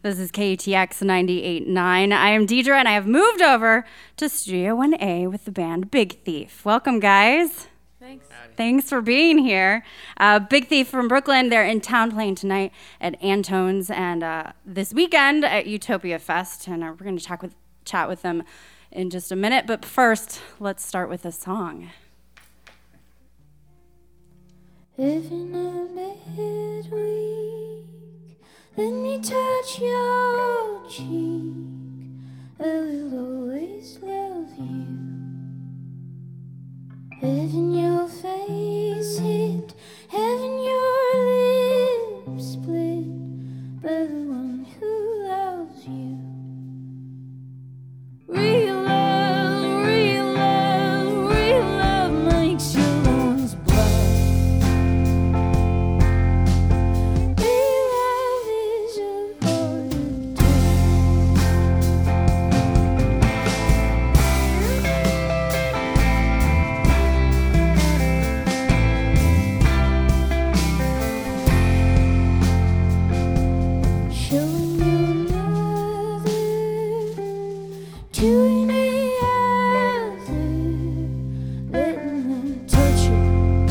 This is KUTX 98.9. I am Deidre, and I have moved over to Studio 1A with the band Big Thief. Welcome, guys. Thanks. Thanks for being here. Big Thief from Brooklyn. They're in town playing tonight at Antone's and this weekend at Utopia Fest. And we're going to chat with them in just a minute. But first, let's start with a song. Living a midweek, let me touch your cheek. I will always love you. Having your face hit, having your lips split by the one who loves you. Real love, real love, real love makes your lungs blood. Real love is a hard showing your mother to any other, letting them touch her,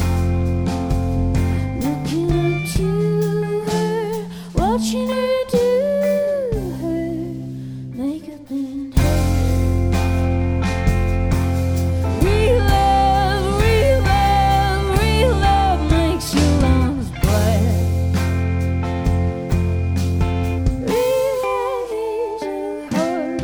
looking up to her, watching her do her makeup and hair. Real love, real love, real love makes your lungs black. Real love is a hard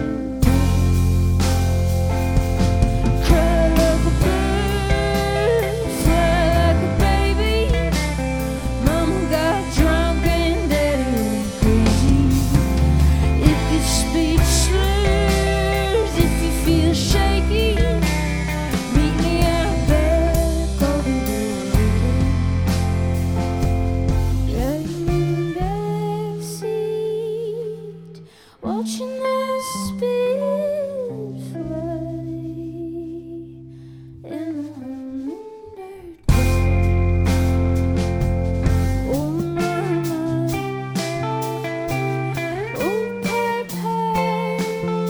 cry like a bird, fly like a baby. Mama got drunk and daddy went crazy. If your speech slurs, if you feel shaky, meet me out back over the driving in the backseat, watching the speed fly in the hundred. Oh mama, oh papa,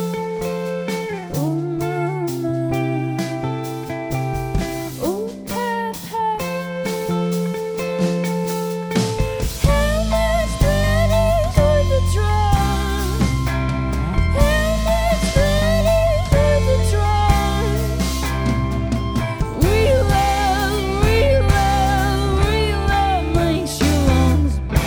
oh mama, oh papa. How much blood is worth a drop? How much blood is worth a drop? Real love, real love, real love makes your lungs blood.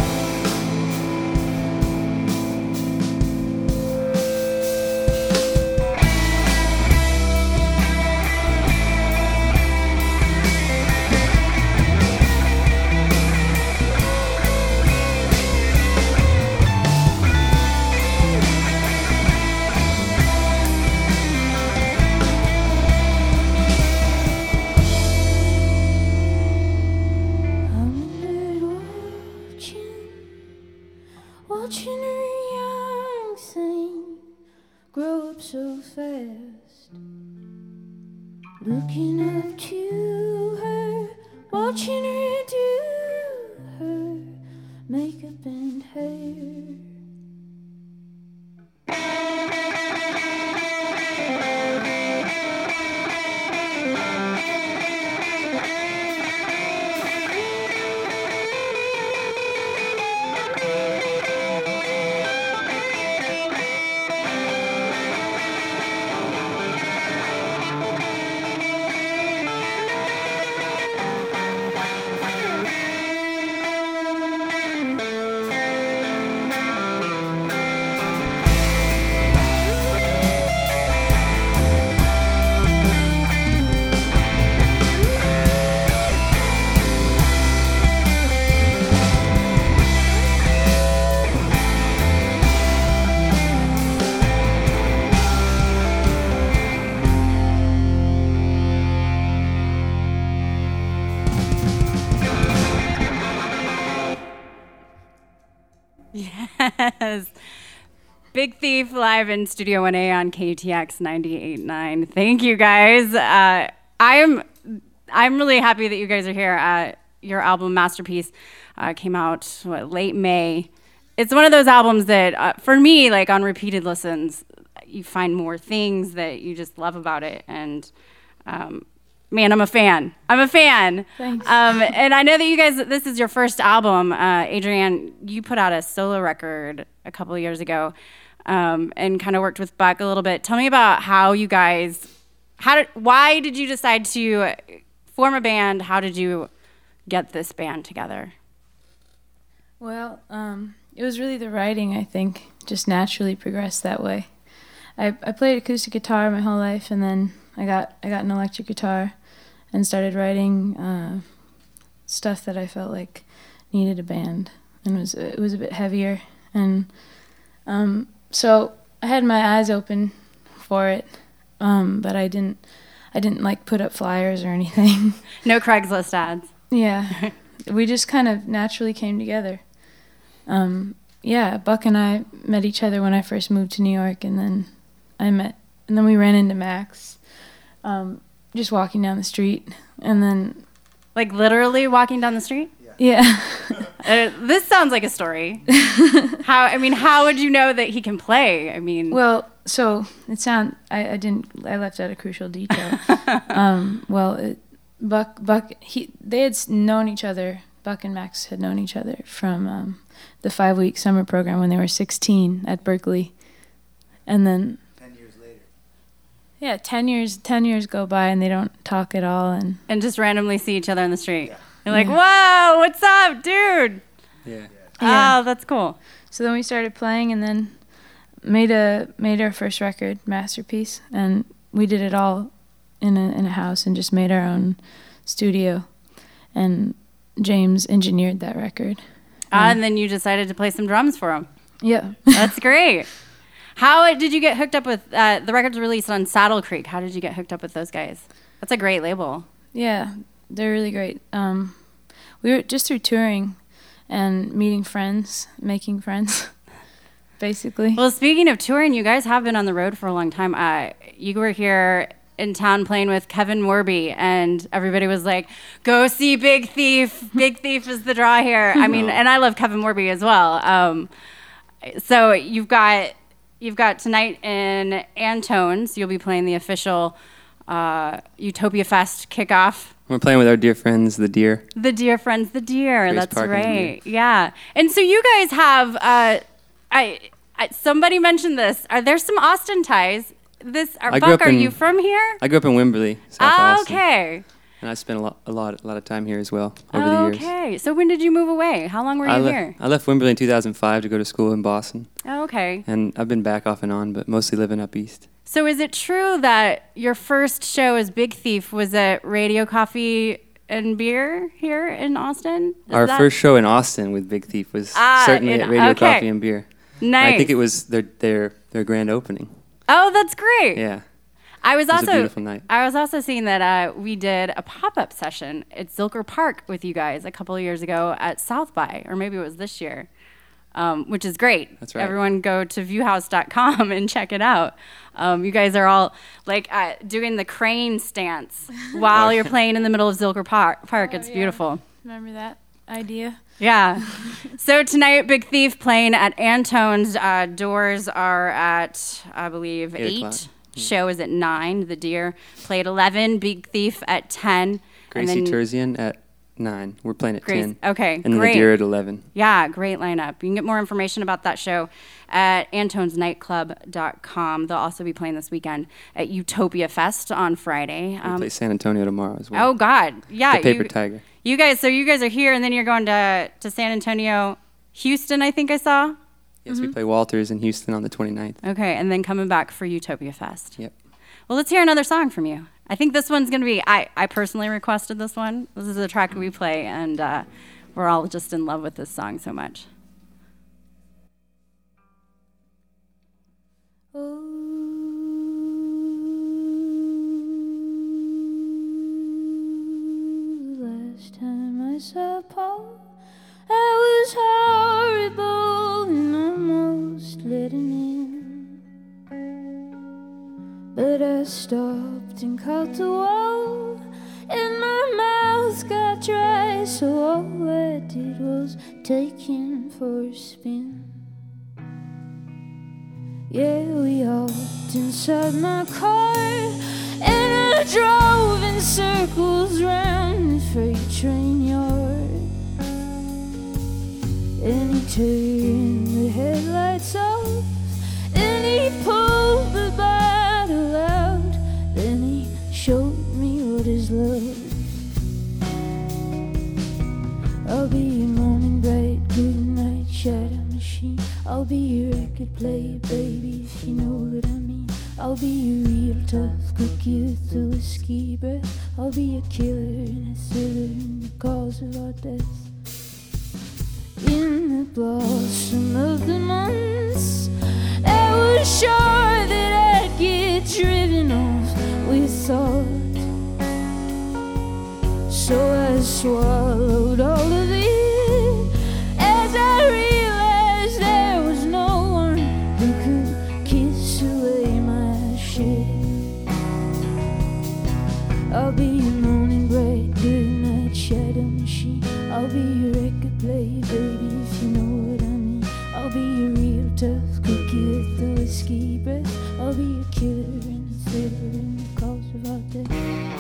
I'm in bed watching her young thing grow up so fast. Looking up to her, watching her do her makeup and hair. Yes. Big Thief live in Studio 1A on KUTX 98.9. Thank you, guys. I'm really happy that you guys are here. Your album Masterpiece came out late May, it's one of those albums that, for me, like on repeated listens, you find more things that you just love about it. And man, I'm a fan. Thanks. And I know that you guys, this is your first album. Adrienne, you put out a solo record a couple of years ago and kind of worked with Buck a little bit. Tell me about how you guys, why did you decide to form a band? How did you get this band together? Well, it was really the writing, I think, just naturally progressed that way. I played acoustic guitar my whole life, and then I got an electric guitar and started writing stuff that I felt like needed a band, and it was a bit heavier, and so I had my eyes open for it, but I didn't like put up flyers or anything. No Craigslist ads. Yeah, we just kind of naturally came together. Yeah, Buck and I met each other when I first moved to New York, and then we ran into Max, just walking down the street, and then... Like literally walking down the street? Yeah. This sounds like a story. How would you know that he can play? I mean... Well, so I left out a crucial detail. They had known each other, Buck and Max had known each other from the 5-week summer program when they were 16 at Berkeley. And then 10 years later. Yeah, 10 years go by and they don't talk at all and just randomly see each other in the street. Yeah. You're like, "Whoa, what's up, dude?" Yeah. Oh, that's cool. So then we started playing and then made our first record, Masterpiece, and we did it all in a house and just made our own studio. And James engineered that record. And then you decided to play some drums for him. Yeah. That's great. How did you get hooked up with, the record's released on Saddle Creek. How did you get hooked up with those guys? That's a great label. Yeah, they're really great. We were just through touring and meeting friends, making friends, basically. Well, speaking of touring, you guys have been on the road for a long time. You were here in town playing with Kevin Morby, and everybody was like, "Go see Big Thief. Big Thief is the draw here." I mean, and I love Kevin Morby as well. So you've got tonight in Antones. You'll be playing the official Utopia Fest kickoff. We're playing with our dear friends, the Deer. The Deer Friends, the Deer. Grace That's Park right. Yeah. And so you guys have. Somebody mentioned this. Are there some Austin ties? Buck, are you from here? I grew up in Wimberley, South Austin. Okay. And I spent a lot of time here as well over the years. Okay. So when did you move away? How long were you here? I left Wimberley in 2005 to go to school in Boston. Oh, okay. And I've been back off and on, but mostly living up east. So is it true that your first show as Big Thief was at Radio Coffee and Beer here in Austin? Our first show in Austin with Big Thief was certainly at Radio Coffee and Beer. Nice. I think it was their grand opening. Oh, that's great. Yeah. It was a beautiful night. I was also seeing that we did a pop-up session at Zilker Park with you guys a couple of years ago at South by, or maybe it was this year, which is great. That's right. Everyone go to viewhouse.com and check it out. You guys are all like doing the crane stance while you're playing in the middle of Zilker Park. It's beautiful. Remember that idea? Yeah. So tonight, Big Thief playing at Antone's. Doors are at, I believe, 8. Show is at 9. The Deer play at 11. Big Thief at 10. Gracie Terzian at 9. We're playing at 10. Okay, and great. The Deer at 11. Yeah, great lineup. You can get more information about that show at antonesnightclub.com. They'll also be playing this weekend at Utopia Fest on Friday. We play San Antonio tomorrow as well. Oh, God. Yeah. The Paper Tiger. You guys are here, and then you're going to San Antonio, Houston, I think I saw. Yes, we play Walters in Houston on the 29th. Okay, and then coming back for Utopia Fest. Yep. Well, let's hear another song from you. I think this one's going to be, I personally requested this one. This is a track we play, and we're all just in love with this song so much. Last time I saw Paul, I was horrible and almost let him in. But I stopped and caught the wall, and my mouth got dry, so all I did was take him for a spin. Yeah, we hopped inside my car and I drove in circles round the freight train yard. And he turned the headlights off, and he pulled the bottle out, then he showed me what is love. I'll be your morning bright, good night shadow machine. I'll be your record player, baby, if you know what I mean. I'll be your real tough cookie with the whiskey breath. I'll be a killer and a thriller in the cause of our death. In the blossom of the months, I was sure that I'd get driven off with thought. So I swallowed all of it as I realized there was no one who could kiss away my shit. I'll be your morning bright, good night shadow machine. I'll be your record player, baby, if you know what I mean. I'll be your real tough cookie with the whiskey breath. I'll be a killer and a thriller in the cause of our death.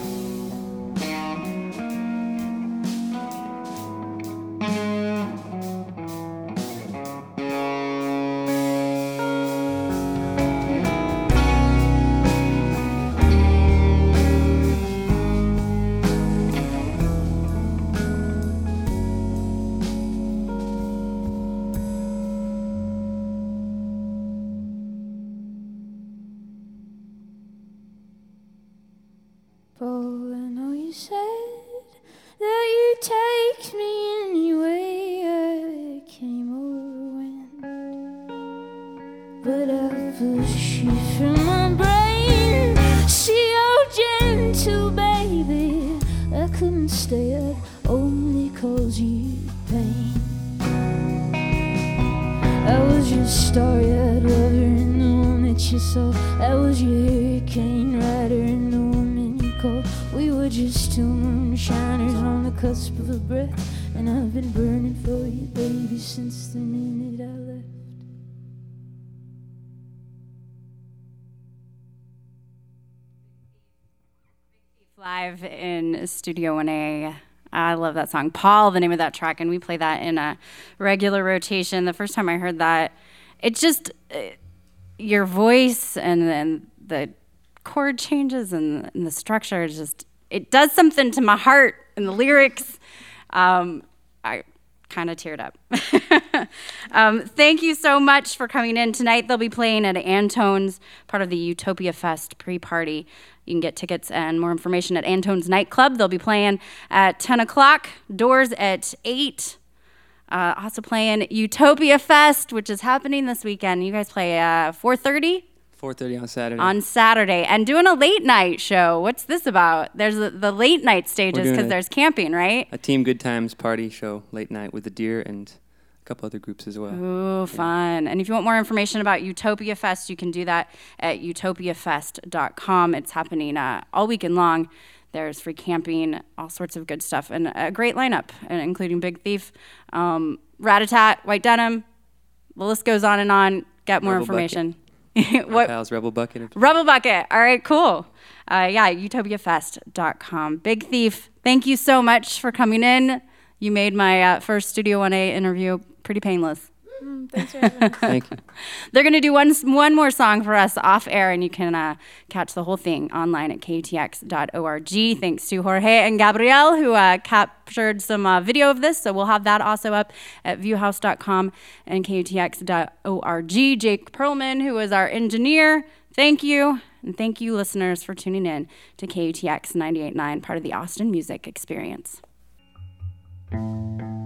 Oh, I know you said that you take me anyway. I came over when, but I push you from my brain. See how gentle, baby. I couldn't stay up, only cause you pain. I was your starry-eyed lover and the one that you saw. I was your hurricane rider and the woman you called. We were just two moonshiners on the cusp of a breath, and I've been burning for you, baby, since the minute I left. Live in Studio 1A. I love that song. Paul, the name of that track, and we play that in a regular rotation. The first time I heard that, it just, your voice and the chord changes and the structure, just, it does something to my heart and the lyrics. I kind of teared up. Thank you so much for coming in tonight. They'll be playing at Antone's, part of the Utopia Fest pre-party. You can get tickets and more information at Antone's Nightclub. They'll be playing at 10 o'clock, doors at 8. Also playing Utopia Fest, which is happening this weekend. You guys play 4:30? 4:30 on Saturday. On Saturday. And doing a late night show. What's this about? There's the late night stages because there's camping, right? A Team Good Times party show, late night with the Deer and a couple other groups as well. Ooh, fun. And if you want more information about Utopia Fest, you can do that at utopiafest.com. It's happening all weekend long. There's free camping, all sorts of good stuff, and a great lineup, including Big Thief, Rat-a-Tat, White Denim. The list goes on and on. Get more information. What? Pals, Rebel Bucket. Rebel Bucket. All right, cool. utopiafest.com. Big Thief, thank you so much for coming in. You made my first Studio 1A interview pretty painless. Thanks for having us. Thank you. They're going to do one more song for us off air, and you can catch the whole thing online at KUTX.org. Thanks to Jorge and Gabrielle, who captured some video of this, so we'll have that also up at viewhouse.com and KUTX.org. Jake Perlman, who is our engineer, thank you. And thank you, listeners, for tuning in to KUTX 98.9, part of the Austin Music Experience.